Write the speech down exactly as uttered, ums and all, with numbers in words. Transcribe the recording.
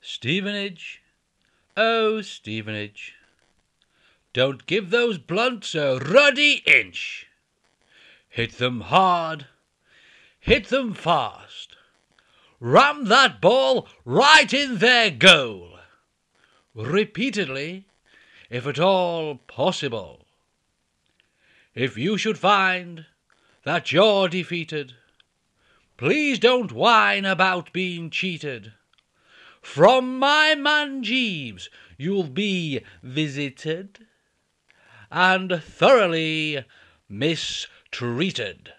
Stevenage, oh Stevenage, don't give those blunts a ruddy inch. Hit them hard, hit them fast, ram that ball right in their goal, repeatedly, if at all possible. If you should find that you're defeated, please don't whine about being cheated. From my man Jeeves you'll be visited and thoroughly mistreated.